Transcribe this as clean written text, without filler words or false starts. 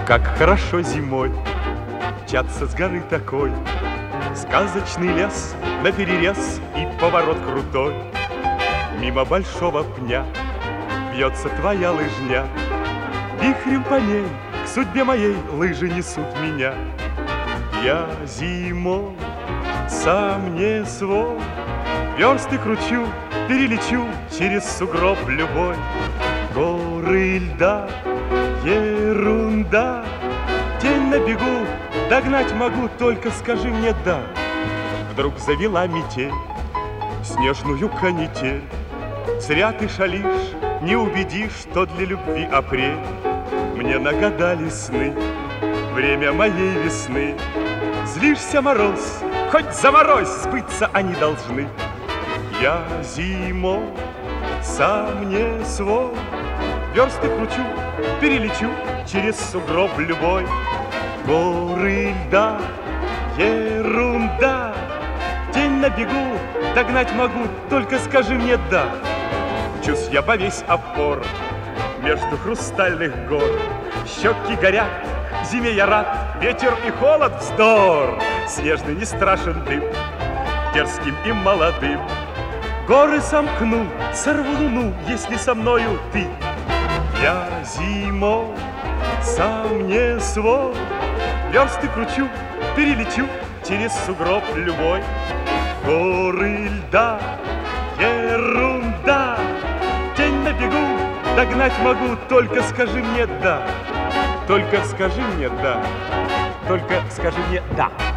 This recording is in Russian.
Как хорошо зимой мчаться с горы такой, сказочный лес наперерез и поворот крутой. Мимо большого пня бьется твоя лыжня, вихрем по ней к судьбе моей лыжи несут меня. Я зимой сам не свой, версты кручу, перелечу через сугроб любой. Горы льда, ерунда, тень на бегу, догнать могу, только скажи мне да. Вдруг завела метель, снежную канитель. Зря ты шалишь, не убедишь, что для любви апрель. Мне нагадали сны, время моей весны. Злишься, мороз, хоть заморозь, сбыться они должны. Я зимой сам не свой, версты кручу, перелечу через сугроб любой. Горы льда, ерунда, тень на бегу, догнать могу, только скажи мне да. Мчусь я во весь опор между хрустальных гор. Щеки горят, зиме я рад, ветер и холод вздор. Снежный не страшен дым, дерзким и молодым. Горы сомкну, сорву луну, если со мною ты. Я зимой сам не свой, версты кручу, перелечу через сугроб любой. Горы льда, ерунда, тень на бегу, догнать могу, только скажи мне да. Только скажи мне да. Только скажи мне да.